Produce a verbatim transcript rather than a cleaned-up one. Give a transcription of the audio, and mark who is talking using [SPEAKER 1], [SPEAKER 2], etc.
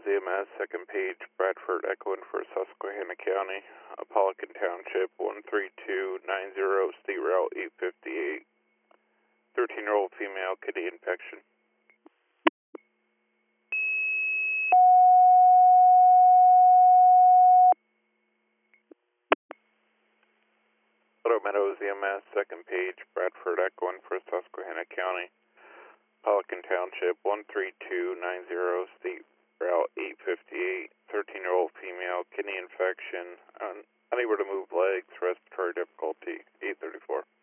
[SPEAKER 1] Meadows E M S, second page, Bradford Echo for Susquehanna County, Apollican Township, one three two nine zero, State Route eight fifty-eight, thirteen-year-old female, kidney infection. Meadow Meadows E M S, second page, Bradford Echo for Susquehanna County, Apollican Township, one three two nine zero, State Route eight fifty-eight, thirteen-year-old female, kidney infection, un unable to move legs, respiratory difficulty, eight thirty-four.